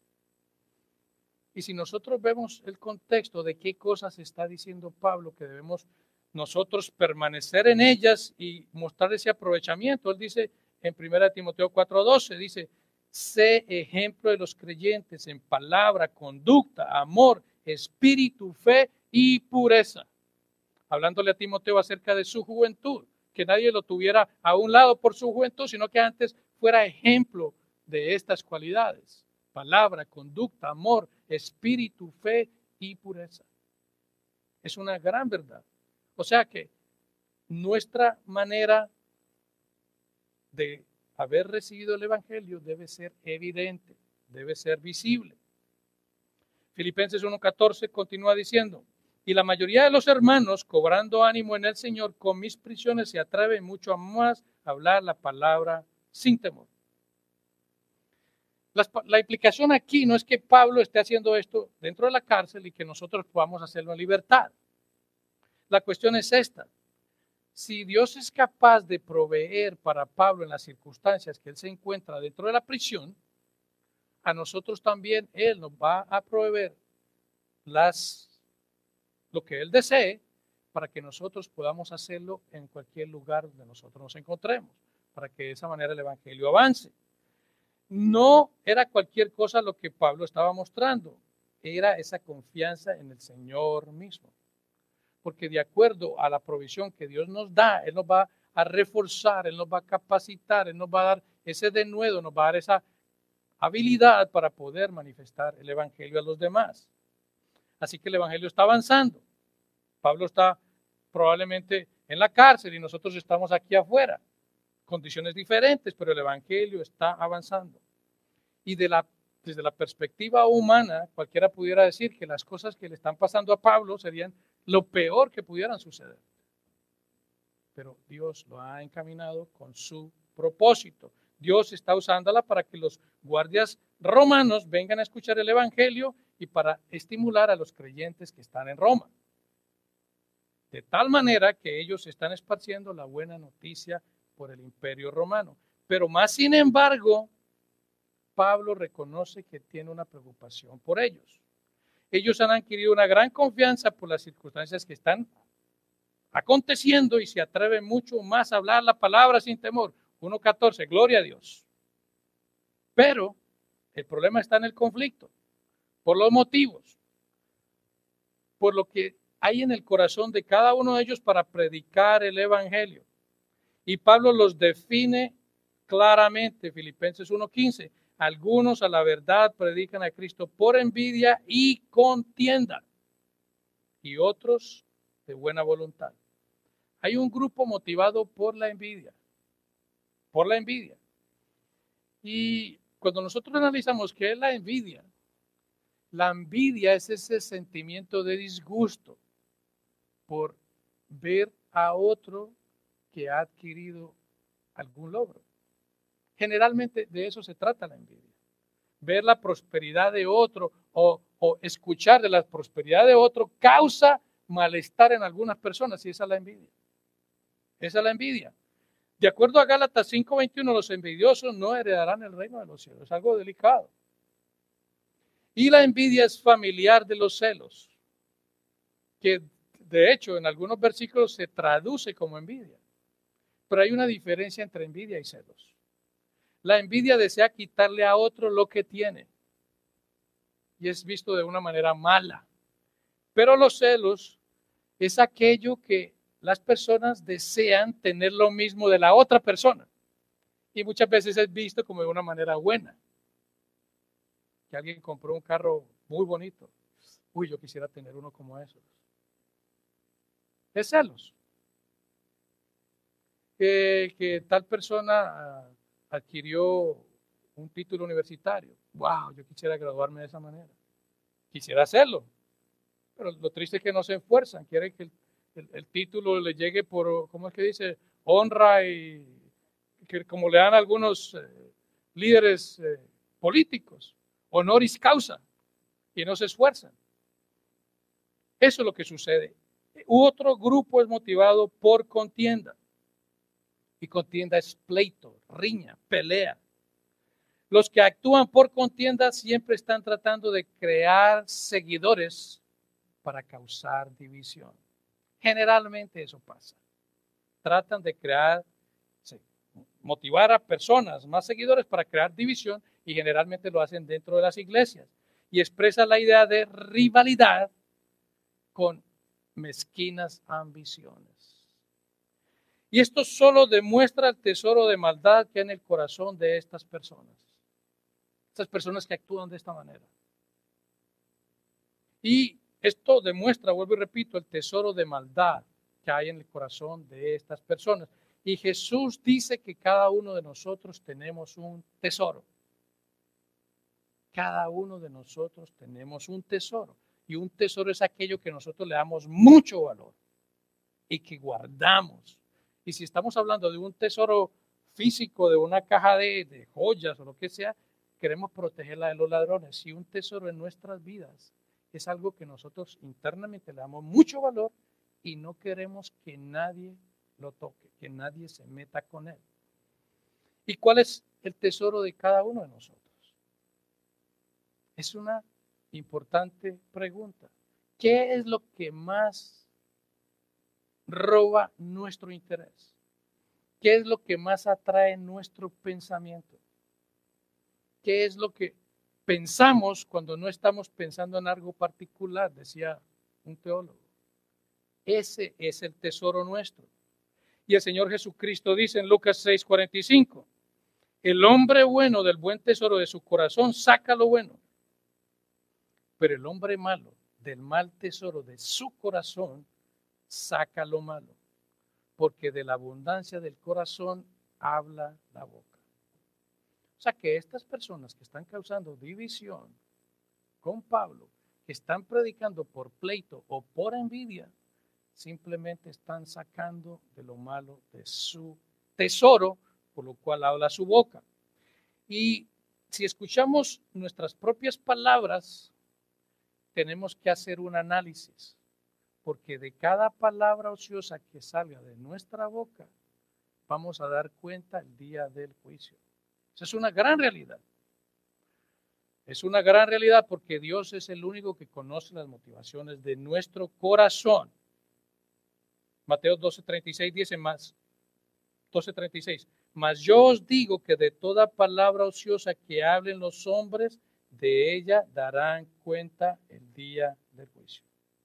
Y si nosotros vemos el contexto de qué cosas está diciendo Pablo, que debemos nosotros permanecer en ellas y mostrar ese aprovechamiento. Él dice en Primera Timoteo cuatro doce, dice, sé ejemplo de los creyentes en palabra, conducta, amor, espíritu, fe y pureza. Hablándole a Timoteo acerca de su juventud, que nadie lo tuviera a un lado por su juventud, sino que antes fuera ejemplo de estas cualidades. Palabra, conducta, amor, espíritu, fe y pureza. Es una gran verdad. O sea que nuestra manera de haber recibido el evangelio debe ser evidente, debe ser visible. Filipenses uno catorce continúa diciendo, y la mayoría de los hermanos, cobrando ánimo en el Señor, con mis prisiones se atreven mucho más a hablar la palabra sin temor. La, la implicación aquí no es que Pablo esté haciendo esto dentro de la cárcel y que nosotros podamos hacerlo en libertad. La cuestión es esta. Si Dios es capaz de proveer para Pablo en las circunstancias que él se encuentra dentro de la prisión, a nosotros también él nos va a proveer las, lo que él desee para que nosotros podamos hacerlo en cualquier lugar donde nosotros nos encontremos, para que de esa manera el evangelio avance. No era cualquier cosa lo que Pablo estaba mostrando, era esa confianza en el Señor mismo. Porque de acuerdo a la provisión que Dios nos da, Él nos va a reforzar, Él nos va a capacitar, Él nos va a dar ese denuedo, nos va a dar esa habilidad para poder manifestar el evangelio a los demás. Así que el evangelio está avanzando. Pablo está probablemente en la cárcel y nosotros estamos aquí afuera. Condiciones diferentes, pero el evangelio está avanzando. Y de la, desde la perspectiva humana, cualquiera pudiera decir que las cosas que le están pasando a Pablo serían lo peor que pudieran suceder. Pero Dios lo ha encaminado con su propósito. Dios está usándola para que los guardias romanos vengan a escuchar el evangelio y para estimular a los creyentes que están en Roma. De tal manera que ellos están esparciendo la buena noticia por el imperio romano. Pero más sin embargo, Pablo reconoce que tiene una preocupación por ellos. Ellos han adquirido una gran confianza por las circunstancias que están aconteciendo y se atreven mucho más a hablar la palabra sin temor. uno catorce, gloria a Dios. Pero el problema está en el conflicto, por los motivos, por lo que hay en el corazón de cada uno de ellos para predicar el evangelio. Y Pablo los define claramente, Filipenses uno quince. Algunos a la verdad predican a Cristo por envidia y contienda, y otros de buena voluntad. Hay un grupo motivado por la envidia, por la envidia. Y cuando nosotros analizamos qué es la envidia, la envidia es ese sentimiento de disgusto por ver a otro que ha adquirido algún logro. Generalmente de eso se trata la envidia. Ver la prosperidad de otro o, o escuchar de la prosperidad de otro causa malestar en algunas personas y esa es la envidia. Esa es la envidia. De acuerdo a Gálatas cinco veintiuno, los envidiosos no heredarán el reino de los cielos. Es algo delicado. Y la envidia es familiar de los celos, que de hecho en algunos versículos se traduce como envidia. Pero hay una diferencia entre envidia y celos. La envidia desea quitarle a otro lo que tiene y es visto de una manera mala. Pero los celos es aquello que las personas desean tener lo mismo de la otra persona y muchas veces es visto como de una manera buena. Que alguien compró un carro muy bonito. Uy, yo quisiera tener uno como esos. Es celos. Que, que tal persona uh, adquirió un título universitario. Wow, yo quisiera graduarme de esa manera. Quisiera hacerlo. Pero lo triste es que no se esfuerzan. Quieren que el, el, el título le llegue por, ¿cómo es que dice? Honra y que como le dan algunos eh, líderes eh, políticos. Honoris causa. Y no se esfuerzan. Eso es lo que sucede. Otro grupo es motivado por contienda. Y contienda es pleito, riña, pelea. Los que actúan por contienda siempre están tratando de crear seguidores para causar división. Generalmente eso pasa. Tratan de crear, sí, motivar a personas, más seguidores para crear división y generalmente lo hacen dentro de las iglesias. Y expresa la idea de rivalidad con mezquinas ambiciones. Y esto solo demuestra el tesoro de maldad que hay en el corazón de estas personas. Estas personas que actúan de esta manera. Y esto demuestra, vuelvo y repito, el tesoro de maldad que hay en el corazón de estas personas. Y Jesús dice que cada uno de nosotros tenemos un tesoro. Cada uno de nosotros tenemos un tesoro. Y un tesoro es aquello que nosotros le damos mucho valor y que guardamos. Y si estamos hablando de un tesoro físico, de una caja de, de joyas o lo que sea, queremos protegerla de los ladrones. Si un tesoro en nuestras vidas es algo que nosotros internamente le damos mucho valor y no queremos que nadie lo toque, que nadie se meta con él. ¿Y cuál es el tesoro de cada uno de nosotros? Es una importante pregunta. ¿Qué es lo que más roba nuestro interés? ¿Qué es lo que más atrae nuestro pensamiento? ¿Qué es lo que pensamos cuando no estamos pensando en algo particular? Decía un teólogo. Ese es el tesoro nuestro. Y el Señor Jesucristo dice en Lucas seis cuarenta y cinco, el hombre bueno del buen tesoro de su corazón saca lo bueno, pero el hombre malo del mal tesoro de su corazón saca lo malo, porque de la abundancia del corazón habla la boca. O sea que estas personas que están causando división con Pablo, que están predicando por pleito o por envidia, simplemente están sacando de lo malo de su tesoro, por lo cual habla su boca. Y si escuchamos nuestras propias palabras, tenemos que hacer un análisis, porque de cada palabra ociosa que salga de nuestra boca, vamos a dar cuenta el día del juicio. Esa es una gran realidad. Es una gran realidad porque Dios es el único que conoce las motivaciones de nuestro corazón. Mateo doce treinta y seis dice más, doce treinta y seis, mas yo os digo que de toda palabra ociosa que hablen los hombres, de ella darán cuenta el día del juicio.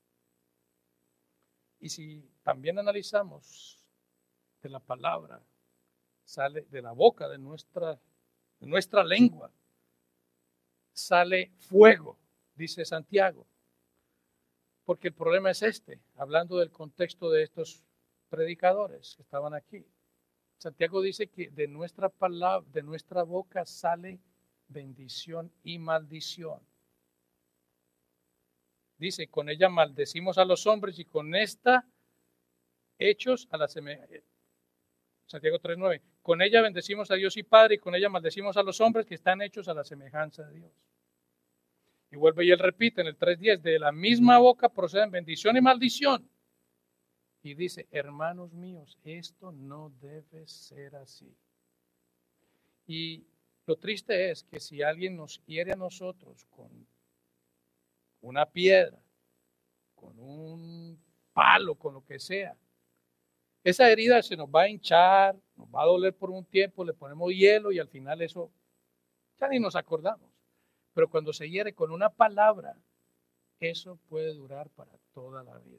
Y si también analizamos de la palabra, sale de la boca de nuestra, de nuestra lengua, sale fuego, dice Santiago. Porque el problema es este, hablando del contexto de estos predicadores que estaban aquí. Santiago dice que de nuestra palabra, de nuestra boca sale bendición y maldición. Dice, con ella maldecimos a los hombres y con esta hechos a la semejanza. Santiago tres nueve, con ella bendecimos a Dios y Padre y con ella maldecimos a los hombres que están hechos a la semejanza de Dios. Y vuelve y él repite en el tres diez, de la misma boca proceden bendición y maldición. Y dice, hermanos míos, esto no debe ser así. Y lo triste es que si alguien nos hiere a nosotros con una piedra, con un palo, con lo que sea, esa herida se nos va a hinchar, nos va a doler por un tiempo, le ponemos hielo y al final eso ya ni nos acordamos. Pero cuando se hiere con una palabra, eso puede durar para toda la vida.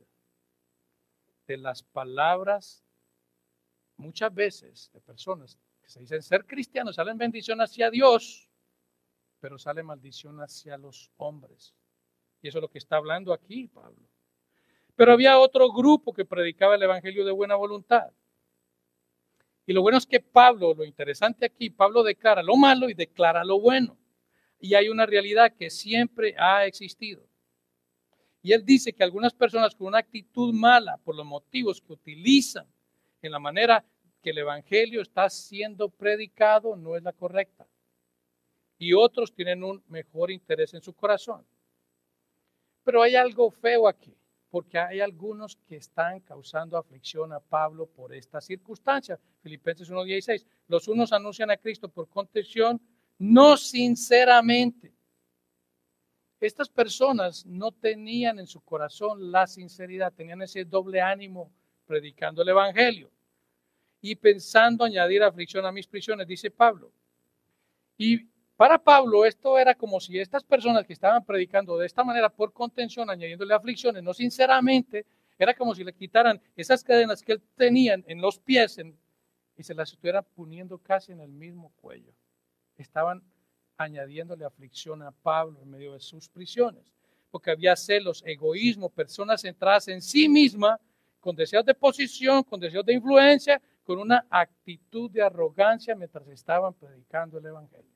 De las palabras, muchas veces, de personas que se dicen ser cristianos, salen bendición hacia Dios, pero sale maldición hacia los hombres. Y eso es lo que está hablando aquí Pablo. Pero había otro grupo que predicaba el evangelio de buena voluntad. Y lo bueno es que Pablo, lo interesante aquí, Pablo declara lo malo y declara lo bueno. Y hay una realidad que siempre ha existido. Y él dice que algunas personas con una actitud mala, por los motivos que utilizan en la manera que el evangelio está siendo predicado, no es la correcta. Y otros tienen un mejor interés en su corazón. Pero hay algo feo aquí, porque hay algunos que están causando aflicción a Pablo por esta circunstancia. Filipenses uno dieciséis, los unos anuncian a Cristo por contención, no sinceramente. Estas personas no tenían en su corazón la sinceridad, tenían ese doble ánimo predicando el evangelio y pensando añadir aflicción a mis prisiones, dice Pablo. Y para Pablo esto era como si estas personas que estaban predicando de esta manera por contención, añadiéndole aflicciones, no sinceramente, era como si le quitaran esas cadenas que él tenía en los pies en, y se las estuvieran poniendo casi en el mismo cuello. Estaban añadiéndole aflicción a Pablo en medio de sus prisiones, porque había celos, egoísmo, personas centradas en sí misma, con deseos de posición, con deseos de influencia, con una actitud de arrogancia mientras estaban predicando el evangelio.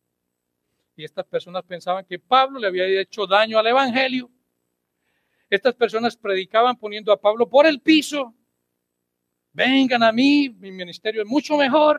Y estas personas pensaban que Pablo le había hecho daño al evangelio. Estas personas predicaban poniendo a Pablo por el piso. Vengan a mí, mi ministerio es mucho mejor.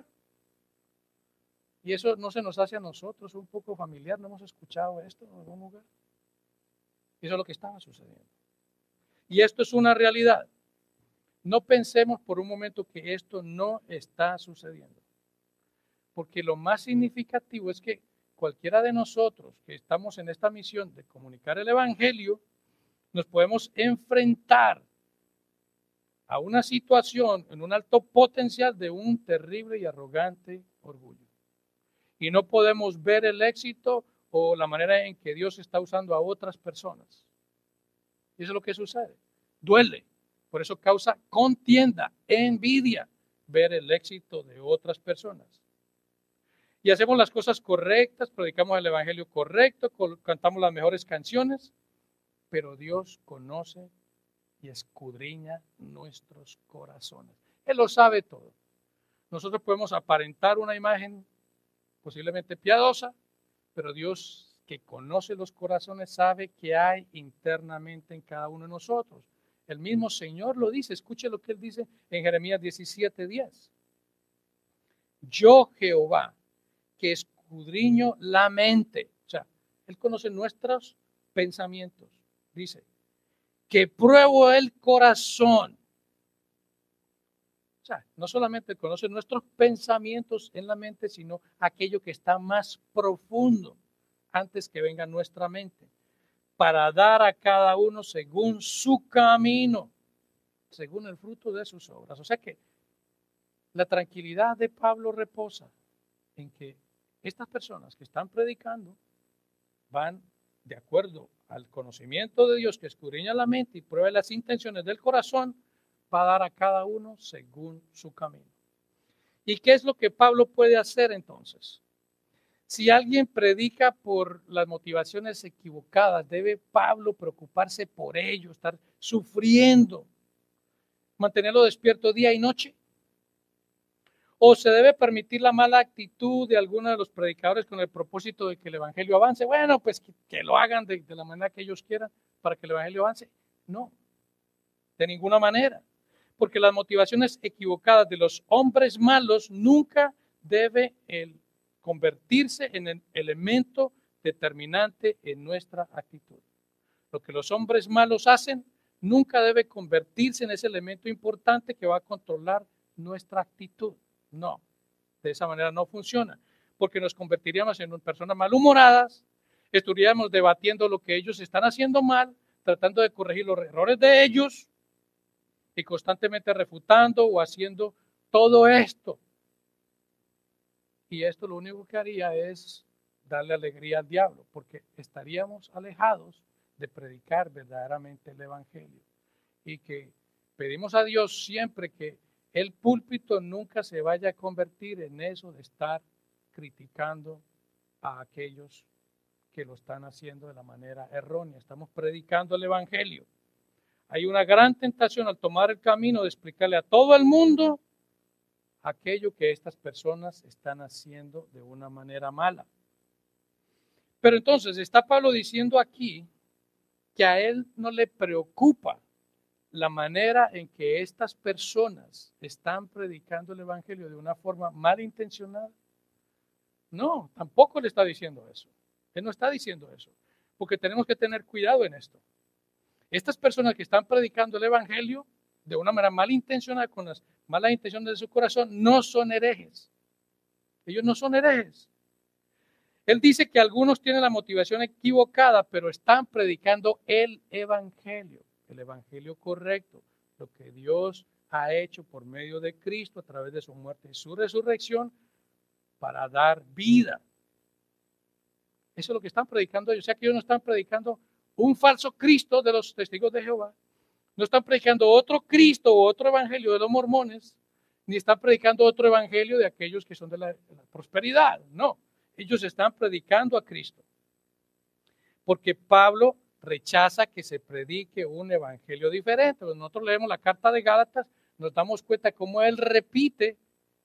Y eso no se nos hace a nosotros un poco familiar, ¿no hemos escuchado esto en algún lugar? Eso es lo que estaba sucediendo. Y esto es una realidad. No pensemos por un momento que esto no está sucediendo. Porque lo más significativo es que cualquiera de nosotros que estamos en esta misión de comunicar el evangelio, nos podemos enfrentar a una situación en un alto potencial de un terrible y arrogante orgullo. Y no podemos ver el éxito o la manera en que Dios está usando a otras personas. Y eso es lo que sucede. Duele. Por eso causa contienda, envidia, ver el éxito de otras personas. Y hacemos las cosas correctas, predicamos el evangelio correcto, cantamos las mejores canciones, pero Dios conoce y escudriña nuestros corazones. Él lo sabe todo. Nosotros podemos aparentar una imagen posiblemente piadosa, pero Dios, que conoce los corazones, sabe qué hay internamente en cada uno de nosotros. El mismo Señor lo dice. Escuche lo que Él dice en Jeremías diecisiete diez. Yo, Jehová, que escudriño la mente. O sea, Él conoce nuestros pensamientos. Dice, que pruebo el corazón. O sea, no solamente conoce nuestros pensamientos en la mente, sino aquello que está más profundo antes que venga a nuestra mente, para dar a cada uno según su camino, según el fruto de sus obras. O sea que la tranquilidad de Pablo reposa en que estas personas que están predicando van de acuerdo al conocimiento de Dios que escudriña la mente y prueba las intenciones del corazón, para dar a cada uno según su camino. ¿Y qué es lo que Pablo puede hacer entonces? Si alguien predica por las motivaciones equivocadas, ¿debe Pablo preocuparse por ello, estar sufriendo, mantenerlo despierto día y noche? ¿O se debe permitir la mala actitud de algunos de los predicadores con el propósito de que el evangelio avance? Bueno, pues que, que lo hagan de, de la manera que ellos quieran para que el evangelio avance. No, de ninguna manera. Porque las motivaciones equivocadas de los hombres malos nunca debe el convertirse en el elemento determinante en nuestra actitud. Lo que los hombres malos hacen nunca debe convertirse en ese elemento importante que va a controlar nuestra actitud. No, de esa manera no funciona, porque nos convertiríamos en personas malhumoradas, estaríamos debatiendo lo que ellos están haciendo mal, tratando de corregir los errores de ellos, y constantemente refutando o haciendo todo esto. Y esto lo único que haría es darle alegría al diablo, porque estaríamos alejados de predicar verdaderamente el evangelio. Y que pedimos a Dios siempre que el púlpito nunca se vaya a convertir en eso de estar criticando a aquellos que lo están haciendo de la manera errónea. Estamos predicando el evangelio. Hay una gran tentación al tomar el camino de explicarle a todo el mundo aquello que estas personas están haciendo de una manera mala. Pero entonces está Pablo diciendo aquí que a él no le preocupa la manera en que estas personas están predicando el evangelio de una forma malintencionada. No, tampoco le está diciendo eso. Él no está diciendo eso, porque tenemos que tener cuidado en esto. Estas personas que están predicando el evangelio de una manera malintencionada, con las malas intenciones de su corazón, no son herejes. Ellos no son herejes. Él dice que algunos tienen la motivación equivocada, pero están predicando el evangelio, el evangelio correcto, lo que Dios ha hecho por medio de Cristo a través de su muerte y su resurrección para dar vida. Eso es lo que están predicando ellos. O sea que ellos no están predicando un falso Cristo de los testigos de Jehová, no están predicando otro Cristo o otro evangelio de los mormones, ni están predicando otro evangelio de aquellos que son de la, de la prosperidad. No, ellos están predicando a Cristo. Porque Pablo rechaza que se predique un evangelio diferente. Cuando nosotros leemos la carta de Gálatas, nos damos cuenta cómo él repite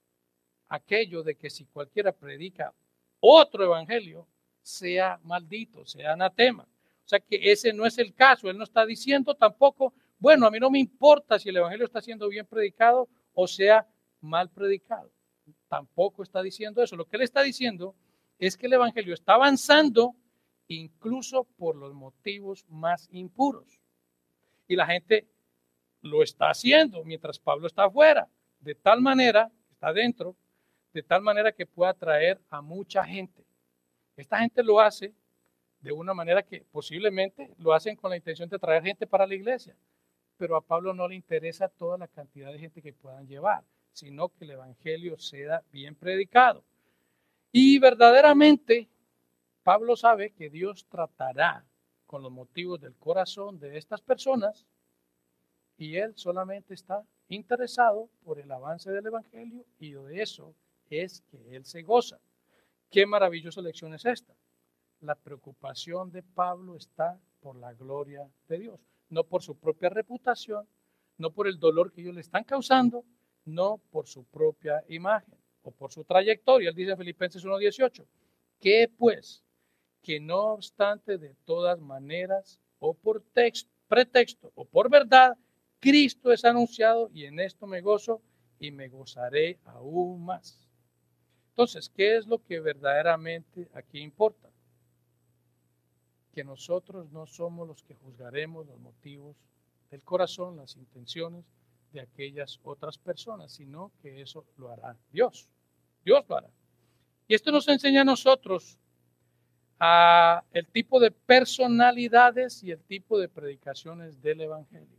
aquello de que si cualquiera predica otro evangelio, sea maldito, sea anatema. O sea que ese no es el caso. Él no está diciendo tampoco, bueno, a mí no me importa si el evangelio está siendo bien predicado o sea mal predicado. Tampoco está diciendo eso. Lo que él está diciendo es que el evangelio está avanzando incluso por los motivos más impuros. Y la gente lo está haciendo mientras Pablo está afuera, de tal manera, está dentro, de tal manera que pueda atraer a mucha gente. Esta gente lo hace de una manera que posiblemente lo hacen con la intención de traer gente para la iglesia, pero a Pablo no le interesa toda la cantidad de gente que puedan llevar, sino que el evangelio sea bien predicado. Y verdaderamente Pablo sabe que Dios tratará con los motivos del corazón de estas personas y él solamente está interesado por el avance del evangelio y de eso es que él se goza. Qué maravillosa lección es esta. La preocupación de Pablo está por la gloria de Dios. no por su propia reputación, no por el dolor que ellos le están causando, no por su propia imagen o por su trayectoria. Él dice en Filipenses uno dieciocho, que pues, que no obstante de todas maneras, o por texto, pretexto o por verdad, Cristo es anunciado y en esto me gozo y me gozaré aún más. Entonces, ¿qué es lo que verdaderamente aquí importa? Que nosotros no somos los que juzgaremos los motivos del corazón, las intenciones de aquellas otras personas, sino que eso lo hará Dios. Dios lo hará. Y esto nos enseña a nosotros a el tipo de personalidades y el tipo de predicaciones del Evangelio.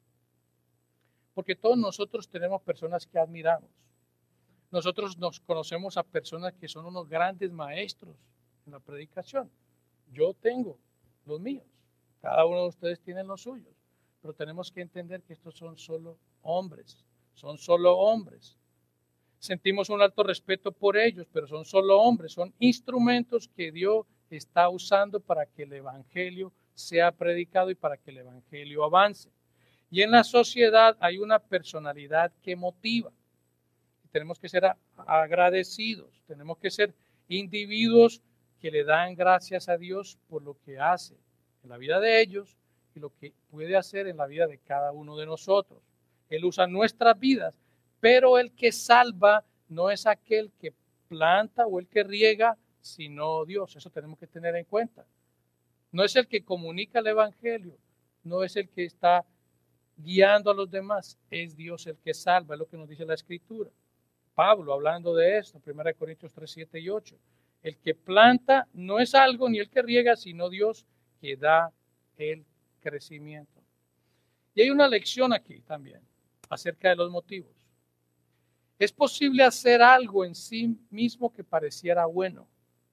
Porque todos nosotros tenemos personas que admiramos. Nosotros nos conocemos a personas que son unos grandes maestros en la predicación. Yo tengo los míos. Cada uno de ustedes tiene los suyos. Pero tenemos que entender que estos son solo hombres. Son solo hombres. Sentimos un alto respeto por ellos, pero son solo hombres. Son instrumentos que Dios está usando para que el Evangelio sea predicado y para que el Evangelio avance. Y en la sociedad hay una personalidad que motiva. Tenemos que ser agradecidos, tenemos que ser individuos que le dan gracias a Dios por lo que hace en la vida de ellos y lo que puede hacer en la vida de cada uno de nosotros. Él usa nuestras vidas, pero el que salva no es aquel que planta o el que riega, sino Dios. Eso tenemos que tener en cuenta. No es el que comunica el Evangelio, no es el que está guiando a los demás, es Dios el que salva, es lo que nos dice la Escritura. Pablo hablando de esto, primera Corintios tres, siete y ocho. El que planta no es algo ni el que riega, sino Dios que da el crecimiento. Y hay una lección aquí también acerca de los motivos. Es posible hacer algo en sí mismo que pareciera bueno.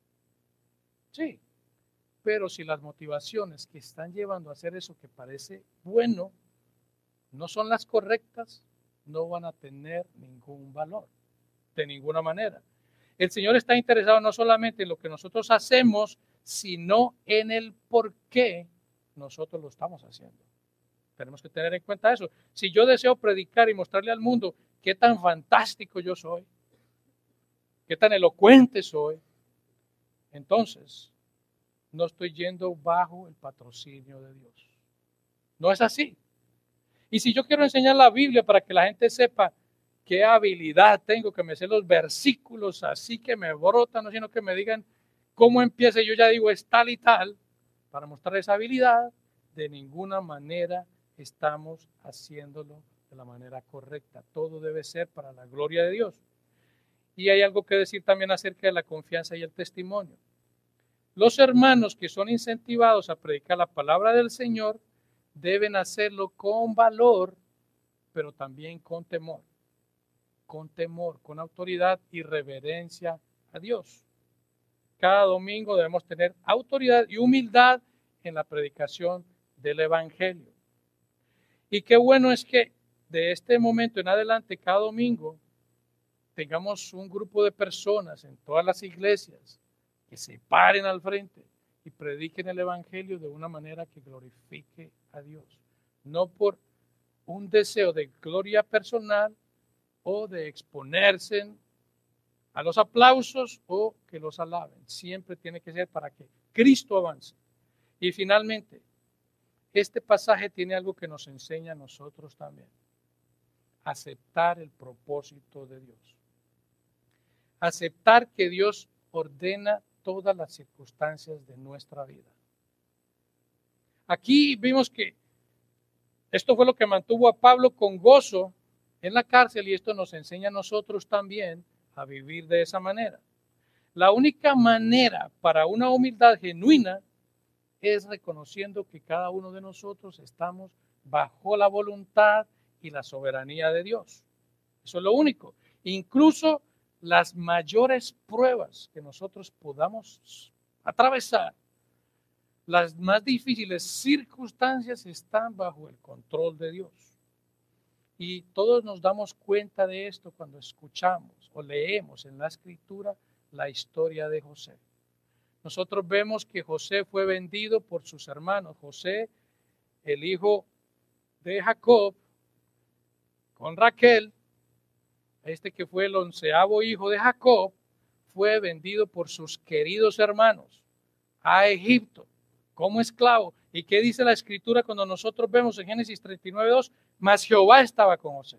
Sí, pero si las motivaciones que están llevando a hacer eso que parece bueno no son las correctas, no van a tener ningún valor. De ninguna manera. El Señor está interesado no solamente en lo que nosotros hacemos, sino en el por qué nosotros lo estamos haciendo. Tenemos que tener en cuenta eso. Si yo deseo predicar y mostrarle al mundo qué tan fantástico yo soy, qué tan elocuente soy, entonces no estoy yendo bajo el patrocinio de Dios. No es así. Y si yo quiero enseñar la Biblia para que la gente sepa qué habilidad tengo, que me sé los versículos así que me brotan, no sino que me digan cómo empieza, yo ya digo es tal y tal, para mostrar esa habilidad, de ninguna manera estamos haciéndolo de la manera correcta. Todo debe ser para la gloria de Dios. Y hay algo que decir también acerca de la confianza y el testimonio. Los hermanos que son incentivados a predicar la palabra del Señor deben hacerlo con valor, pero también con temor. Con temor, con autoridad y reverencia a Dios. Cada domingo debemos tener autoridad y humildad en la predicación del Evangelio. Y qué bueno es que de este momento en adelante, cada domingo, tengamos un grupo de personas en todas las iglesias que se paren al frente y prediquen el Evangelio de una manera que glorifique a Dios. No por un deseo de gloria personal, o de exponerse a los aplausos o que los alaben. Siempre tiene que ser para que Cristo avance. Y finalmente, este pasaje tiene algo que nos enseña a nosotros también. Aceptar el propósito de Dios. Aceptar que Dios ordena todas las circunstancias de nuestra vida. Aquí vimos que esto fue lo que mantuvo a Pablo con gozo en la cárcel y esto nos enseña a nosotros también a vivir de esa manera. La única manera para una humildad genuina es reconociendo que cada uno de nosotros estamos bajo la voluntad y la soberanía de Dios. Eso es lo único. Incluso las mayores pruebas que nosotros podamos atravesar, las más difíciles circunstancias están bajo el control de Dios. Y todos nos damos cuenta de esto cuando escuchamos o leemos en la Escritura la historia de José. Nosotros vemos que José fue vendido por sus hermanos. José, el hijo de Jacob con Raquel, este que fue el onceavo hijo de Jacob, fue vendido por sus queridos hermanos a Egipto como esclavo. ¿Y qué dice la escritura cuando nosotros vemos en Génesis treinta y nueve, dos? Mas Jehová estaba con José.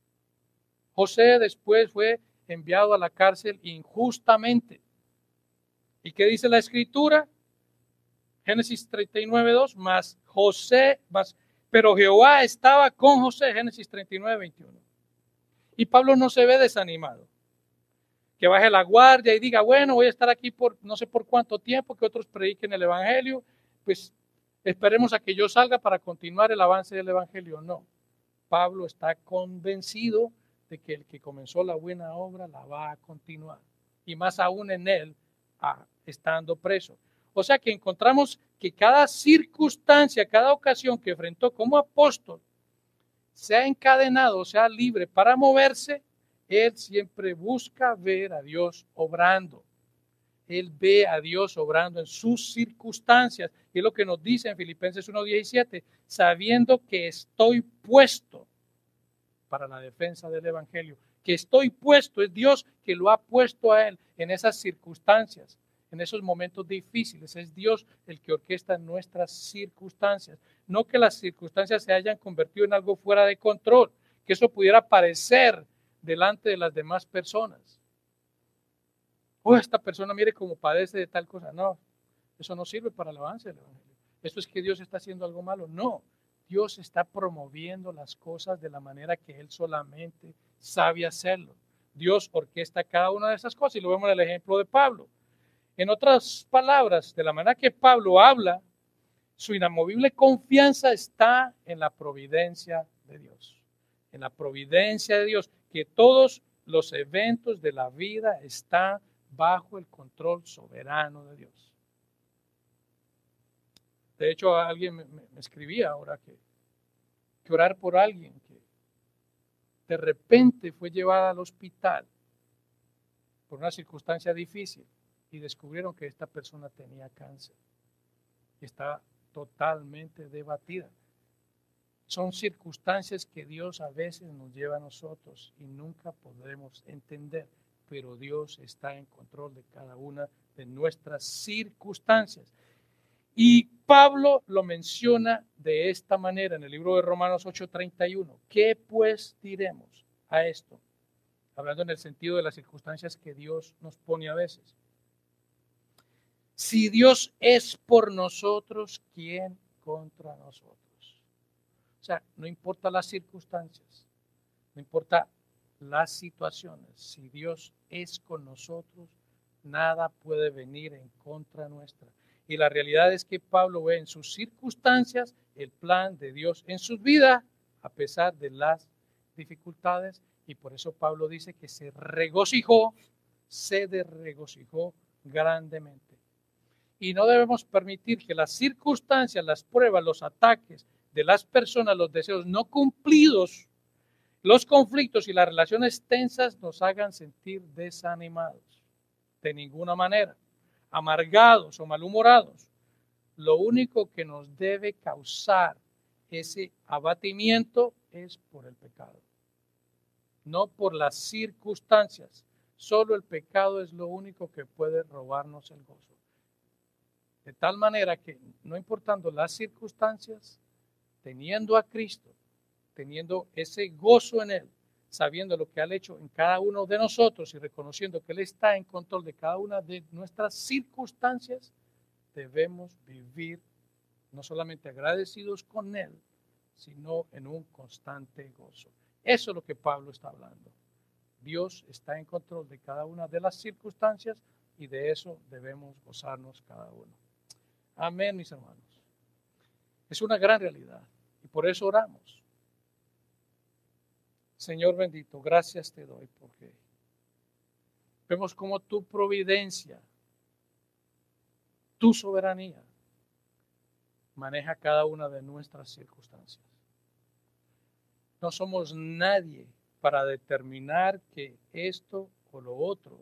José después fue enviado a la cárcel injustamente. ¿Y qué dice la escritura? Génesis treinta y nueve, dos, mas José, mas, pero Jehová estaba con José, Génesis treinta y nueve, veintiuno. Y Pablo no se ve desanimado, que baje la guardia y diga, bueno, voy a estar aquí por no sé por cuánto tiempo, que otros prediquen el evangelio, pues esperemos a que yo salga para continuar el avance del evangelio. No, Pablo está convencido de que el que comenzó la buena obra la va a continuar, y más aún en él, ah, estando preso. O sea que encontramos que cada circunstancia, cada ocasión que enfrentó como apóstol, sea encadenado, sea libre para moverse, él siempre busca ver a Dios obrando. Él ve a Dios obrando en sus circunstancias. Y es lo que nos dice en Filipenses uno diecisiete, sabiendo que estoy puesto para la defensa del evangelio. Que estoy puesto, es Dios que lo ha puesto a él en esas circunstancias, en esos momentos difíciles. Es Dios el que orquesta nuestras circunstancias. No que las circunstancias se hayan convertido en algo fuera de control, que eso pudiera parecer delante de las demás personas. Oh, esta persona mire cómo padece de tal cosa. No, eso no sirve para el avance del evangelio. Esto es que Dios está haciendo algo malo. No, Dios está promoviendo las cosas de la manera que Él solamente sabe hacerlo. Dios orquesta cada una de esas cosas y lo vemos en el ejemplo de Pablo. En otras palabras, de la manera que Pablo habla, su inamovible confianza está en la providencia de Dios. En la providencia de Dios, que todos los eventos de la vida están bajo el control soberano de Dios. De hecho, alguien me, me escribía ahora que, que orar por alguien que de repente fue llevada al hospital por una circunstancia difícil y descubrieron que esta persona tenía cáncer y está totalmente debatida. Son circunstancias que Dios a veces nos lleva a nosotros y nunca podremos entender, pero Dios está en control de cada una de nuestras circunstancias. Y Pablo lo menciona de esta manera en el libro de Romanos ocho treinta y uno. ¿Qué pues diremos a esto? Hablando en el sentido de las circunstancias que Dios nos pone a veces. Si Dios es por nosotros, ¿quién contra nosotros? O sea, no importa las circunstancias, no importa las situaciones. Si Dios es con nosotros, nada puede venir en contra nuestra. Y la realidad es que Pablo ve en sus circunstancias el plan de Dios en su vida, a pesar de las dificultades. Y por eso Pablo dice que se regocijó, se regocijó grandemente. Y no debemos permitir que las circunstancias, las pruebas, los ataques de las personas, los deseos no cumplidos, los conflictos y las relaciones tensas nos hagan sentir desanimados. De ninguna manera, amargados o malhumorados. Lo único que nos debe causar ese abatimiento es por el pecado, no por las circunstancias. Solo el pecado es lo único que puede robarnos el gozo. De tal manera que, no importando las circunstancias, teniendo a Cristo, teniendo ese gozo en Él, sabiendo lo que ha hecho en cada uno de nosotros y reconociendo que Él está en control de cada una de nuestras circunstancias, debemos vivir no solamente agradecidos con Él, sino en un constante gozo. Eso es lo que Pablo está hablando. Dios está en control de cada una de las circunstancias y de eso debemos gozarnos cada uno. Amén, mis hermanos. Es una gran realidad y por eso oramos. Señor bendito, gracias te doy porque vemos como tu providencia, tu soberanía maneja cada una de nuestras circunstancias. No somos nadie para determinar que esto o lo otro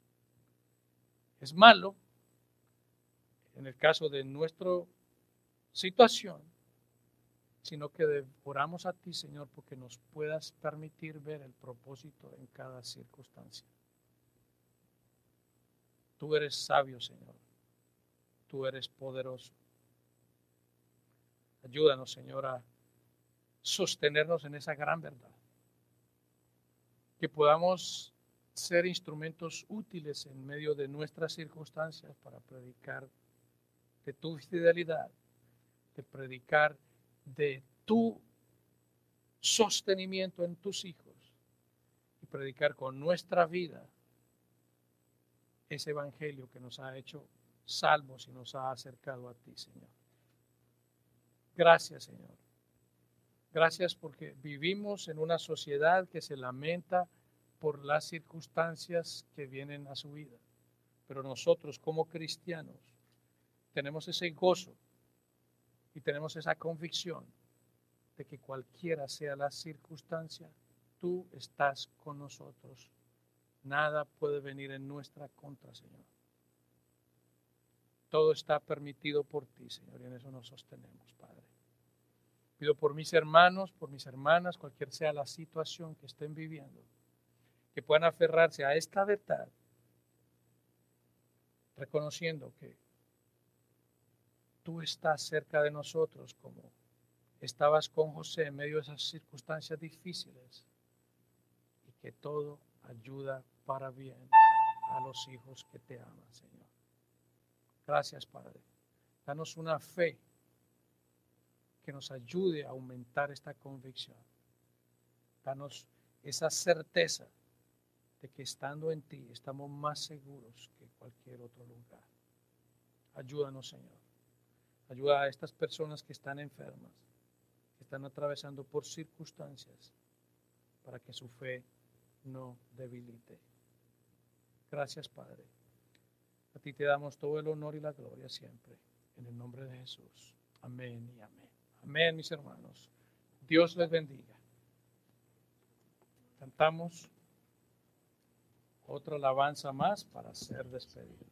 es malo. En el caso de nuestra situación, sino que oramos a ti, Señor, porque nos puedas permitir ver el propósito en cada circunstancia. Tú eres sabio, Señor. Tú eres poderoso. Ayúdanos, Señor, a sostenernos en esa gran verdad. Que podamos ser instrumentos útiles en medio de nuestras circunstancias para predicar de tu fidelidad, de predicar de tu sostenimiento en tus hijos y predicar con nuestra vida ese evangelio que nos ha hecho salvos y nos ha acercado a ti, Señor. Gracias, Señor. Gracias porque vivimos en una sociedad que se lamenta por las circunstancias que vienen a su vida. Pero nosotros como cristianos tenemos ese gozo y tenemos esa convicción de que cualquiera sea la circunstancia, tú estás con nosotros. Nada puede venir en nuestra contra, Señor. Todo está permitido por ti, Señor, y en eso nos sostenemos, Padre. Pido por mis hermanos, por mis hermanas, cualquier sea la situación que estén viviendo, que puedan aferrarse a esta verdad, reconociendo que tú estás cerca de nosotros como estabas con José en medio de esas circunstancias difíciles y que todo ayuda para bien a los hijos que te aman, Señor. Gracias, Padre. Danos una fe que nos ayude a aumentar esta convicción. Danos esa certeza de que estando en ti estamos más seguros que cualquier otro lugar. Ayúdanos, Señor. Ayuda a estas personas que están enfermas, que están atravesando por circunstancias, para que su fe no debilite. Gracias, Padre. A ti te damos todo el honor y la gloria siempre. En el nombre de Jesús. Amén y amén. Amén, mis hermanos. Dios les bendiga. Cantamos otra alabanza más para ser despedidos.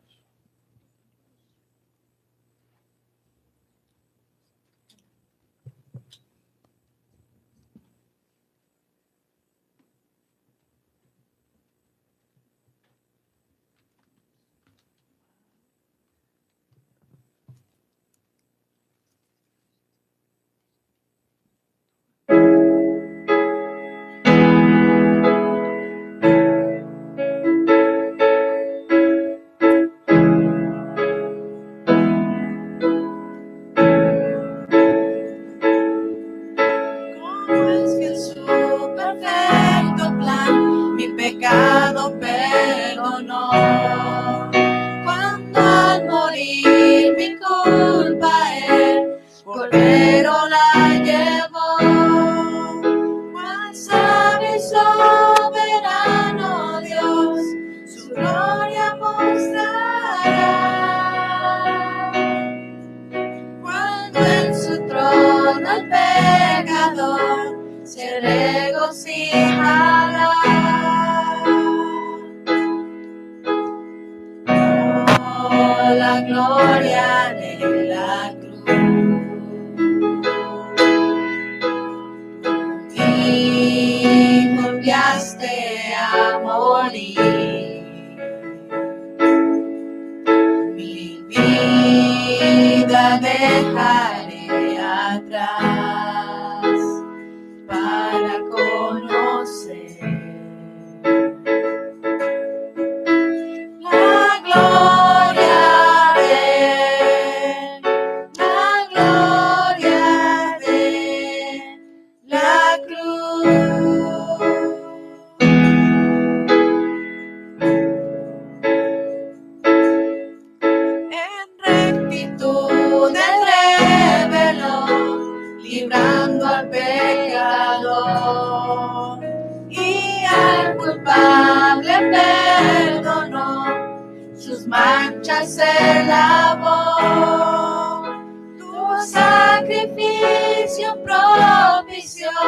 Tu sacrificio pro